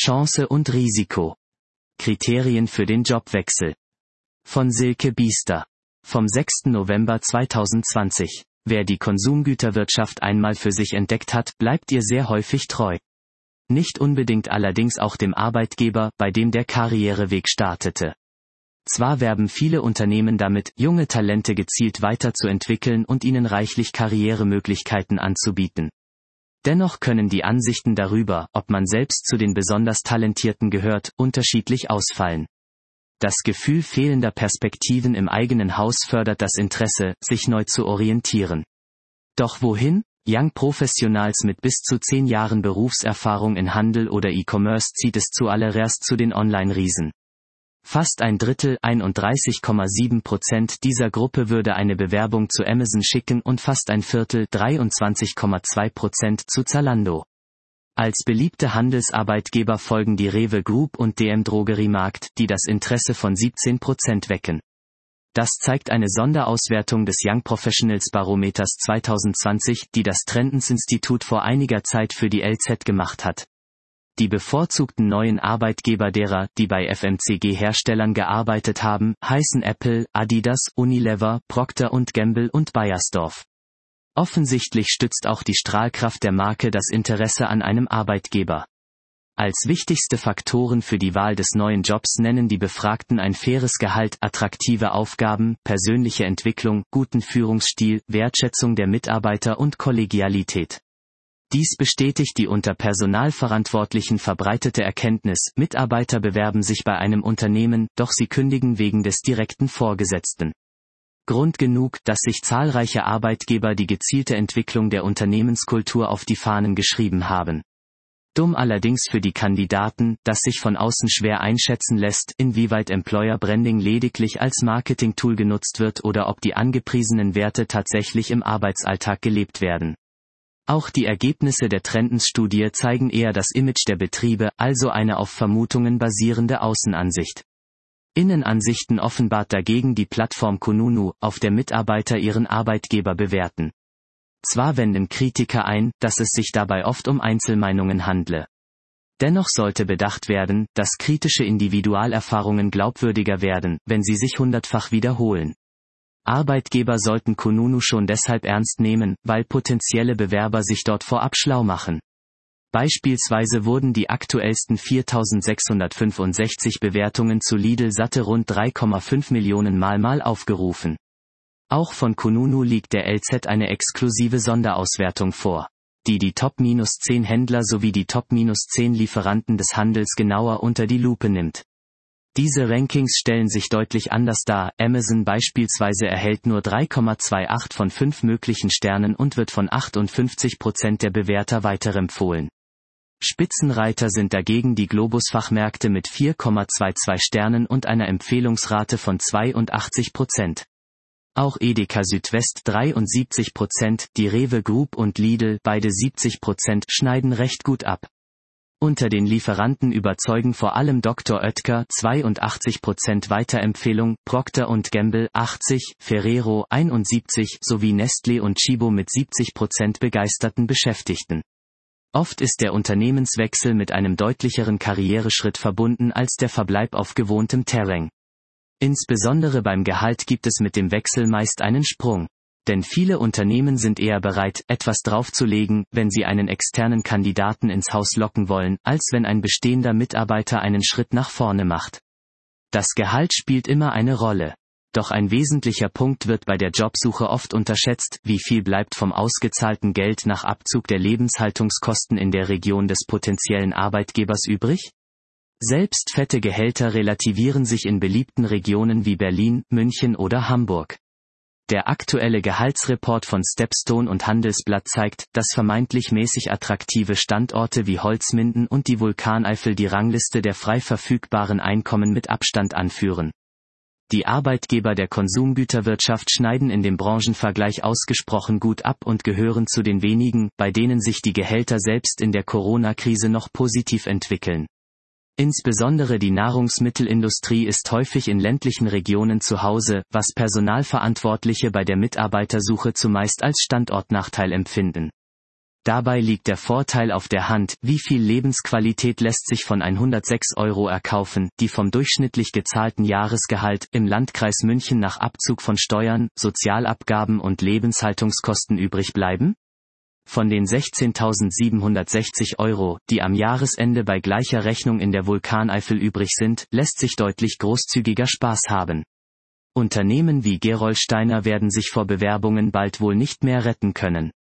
Chance und Risiko. Kriterien für den Jobwechsel. Von Silke Biester. Vom 6. November 2020. Wer die Konsumgüterwirtschaft einmal für sich entdeckt hat, bleibt ihr sehr häufig treu. Nicht unbedingt allerdings auch dem Arbeitgeber, bei dem der Karriereweg startete. Zwar werben viele Unternehmen damit, junge Talente gezielt weiterzuentwickeln und ihnen reichlich Karrieremöglichkeiten anzubieten. Dennoch können die Ansichten darüber, ob man selbst zu den besonders Talentierten gehört, unterschiedlich ausfallen. Das Gefühl fehlender Perspektiven im eigenen Haus fördert das Interesse, sich neu zu orientieren. Doch wohin? Young Professionals mit bis zu 10 Jahren Berufserfahrung in Handel oder E-Commerce zieht es zuallererst zu den Online-Riesen. Fast ein Drittel, 31,7% dieser Gruppe würde eine Bewerbung zu Amazon schicken und fast ein Viertel, 23,2% zu Zalando. Als beliebte Handelsarbeitgeber folgen die Rewe Group und DM Drogeriemarkt, die das Interesse von 17% wecken. Das zeigt eine Sonderauswertung des Young Professionals Barometers 2020, die das Trendens-Institut vor einiger Zeit für die LZ gemacht hat. Die bevorzugten neuen Arbeitgeber derer, die bei FMCG-Herstellern gearbeitet haben, heißen Apple, Adidas, Unilever, Procter & Gamble und Beiersdorf. Offensichtlich stützt auch die Strahlkraft der Marke das Interesse an einem Arbeitgeber. Als wichtigste Faktoren für die Wahl des neuen Jobs nennen die Befragten ein faires Gehalt, attraktive Aufgaben, persönliche Entwicklung, guten Führungsstil, Wertschätzung der Mitarbeiter und Kollegialität. Dies bestätigt die unter Personalverantwortlichen verbreitete Erkenntnis, Mitarbeiter bewerben sich bei einem Unternehmen, doch sie kündigen wegen des direkten Vorgesetzten. Grund genug, dass sich zahlreiche Arbeitgeber die gezielte Entwicklung der Unternehmenskultur auf die Fahnen geschrieben haben. Dumm allerdings für die Kandidaten, dass sich von außen schwer einschätzen lässt, inwieweit Employer Branding lediglich als Marketing-Tool genutzt wird oder ob die angepriesenen Werte tatsächlich im Arbeitsalltag gelebt werden. Auch die Ergebnisse der Trendens-Studie zeigen eher das Image der Betriebe, also eine auf Vermutungen basierende Außenansicht. Innenansichten offenbart dagegen die Plattform Kununu, auf der Mitarbeiter ihren Arbeitgeber bewerten. Zwar wenden Kritiker ein, dass es sich dabei oft um Einzelmeinungen handle. Dennoch sollte bedacht werden, dass kritische Individualerfahrungen glaubwürdiger werden, wenn sie sich 100-fach wiederholen. Arbeitgeber sollten Kununu schon deshalb ernst nehmen, weil potenzielle Bewerber sich dort vorab schlau machen. Beispielsweise wurden die aktuellsten 4.665 Bewertungen zu Lidl satte rund 3,5 Millionen Mal aufgerufen. Auch von Kununu liegt der LZ eine exklusive Sonderauswertung vor, die die Top-10 Händler sowie die Top-10 Lieferanten des Handels genauer unter die Lupe nimmt. Diese Rankings stellen sich deutlich anders dar. Amazon beispielsweise erhält nur 3,28 von 5 möglichen Sternen und wird von 58% der Bewerter weiterempfohlen. Spitzenreiter sind dagegen die Globus-Fachmärkte mit 4,22 Sternen und einer Empfehlungsrate von 82%. Auch Edeka Südwest 73%, die Rewe Group und Lidl, beide 70%, schneiden recht gut ab. Unter den Lieferanten überzeugen vor allem Dr. Oetker 82% Weiterempfehlung, Procter & Gamble 80%, Ferrero 71% sowie Nestlé und Chibo mit 70% begeisterten Beschäftigten. Oft ist der Unternehmenswechsel mit einem deutlicheren Karriereschritt verbunden als der Verbleib auf gewohntem Terrain. Insbesondere beim Gehalt gibt es mit dem Wechsel meist einen Sprung. Denn viele Unternehmen sind eher bereit, etwas draufzulegen, wenn sie einen externen Kandidaten ins Haus locken wollen, als wenn ein bestehender Mitarbeiter einen Schritt nach vorne macht. Das Gehalt spielt immer eine Rolle. Doch ein wesentlicher Punkt wird bei der Jobsuche oft unterschätzt: Wie viel bleibt vom ausgezahlten Geld nach Abzug der Lebenshaltungskosten in der Region des potenziellen Arbeitgebers übrig? Selbst fette Gehälter relativieren sich in beliebten Regionen wie Berlin, München oder Hamburg. Der aktuelle Gehaltsreport von Stepstone und Handelsblatt zeigt, dass vermeintlich mäßig attraktive Standorte wie Holzminden und die Vulkaneifel die Rangliste der frei verfügbaren Einkommen mit Abstand anführen. Die Arbeitgeber der Konsumgüterwirtschaft schneiden in dem Branchenvergleich ausgesprochen gut ab und gehören zu den wenigen, bei denen sich die Gehälter selbst in der Corona-Krise noch positiv entwickeln. Insbesondere die Nahrungsmittelindustrie ist häufig in ländlichen Regionen zu Hause, was Personalverantwortliche bei der Mitarbeitersuche zumeist als Standortnachteil empfinden. Dabei liegt der Vorteil auf der Hand, wie viel Lebensqualität lässt sich von 106 € erkaufen, die vom durchschnittlich gezahlten Jahresgehalt im Landkreis München nach Abzug von Steuern, Sozialabgaben und Lebenshaltungskosten übrig bleiben? Von den 16.760 €, die am Jahresende bei gleicher Rechnung in der Vulkaneifel übrig sind, lässt sich deutlich großzügiger Spaß haben. Unternehmen wie Gerolsteiner werden sich vor Bewerbungen bald wohl nicht mehr retten können.